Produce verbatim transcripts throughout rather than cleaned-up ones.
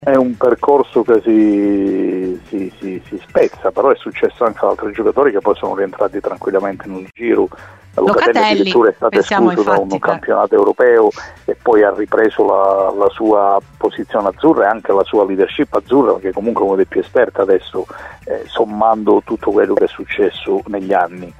È un percorso che si, si, si, si spezza, però è successo anche ad altri giocatori che poi sono rientrati tranquillamente in un giro. Locatelli, Locatelli addirittura è stato escluso infatti, da un per... campionato europeo e poi ha ripreso la, la sua posizione azzurra e anche la sua leadership azzurra, perché comunque è uno dei più esperti adesso, eh, sommando tutto quello che è successo negli anni.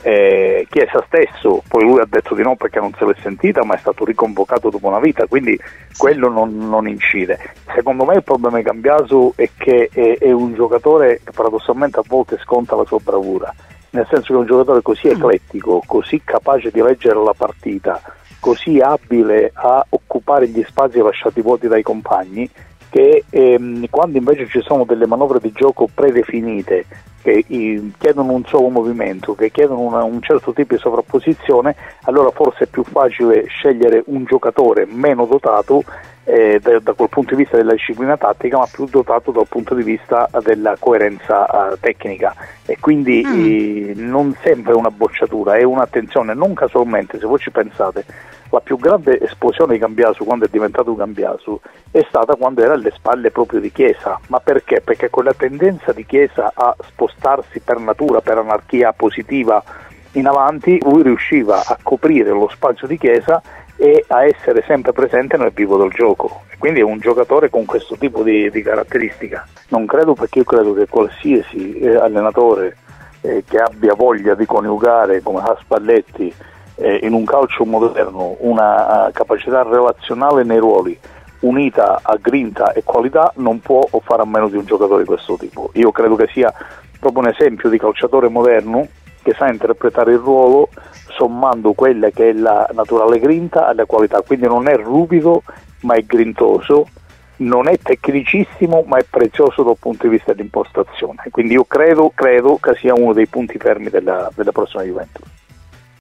Eh, Chiesa stesso, poi lui ha detto di no perché non se l'è sentita, ma è stato riconvocato dopo una vita, quindi quello non, non incide. Secondo me il problema di Cambiaso è che è, è un giocatore che paradossalmente a volte sconta la sua bravura, nel senso che è un giocatore così eclettico, così capace di leggere la partita, così abile a occupare gli spazi lasciati vuoti dai compagni, che ehm, quando invece ci sono delle manovre di gioco predefinite che eh, chiedono un solo movimento, che chiedono una, un certo tipo di sovrapposizione, allora forse è più facile scegliere un giocatore meno dotato eh, da, da quel punto di vista della disciplina tattica, ma più dotato dal punto di vista della coerenza uh, tecnica, e quindi mm. eh, non sempre è una bocciatura, è un'attenzione. Non casualmente, se voi ci pensate, la più grande esplosione di Cambiaso quando è diventato Cambiaso è stata quando era alle spalle proprio di Chiesa. Ma perché? Perché con la tendenza di Chiesa a spostarsi per natura, per anarchia positiva in avanti, lui riusciva a coprire lo spazio di Chiesa e a essere sempre presente nel vivo del gioco, e quindi è un giocatore con questo tipo di, di caratteristica. Non credo, perché io credo che qualsiasi eh, allenatore eh, che abbia voglia di coniugare, come Spalletti, eh, in un calcio moderno una uh, capacità relazionale nei ruoli unita a grinta e qualità, non può fare a meno di un giocatore di questo tipo. Io credo che sia proprio un esempio di calciatore moderno che sa interpretare il ruolo sommando quella che è la naturale grinta alla qualità, quindi non è ruvido ma è grintoso, non è tecnicissimo ma è prezioso dal punto di vista dell'impostazione, quindi io credo, credo che sia uno dei punti fermi della, della prossima Juventus.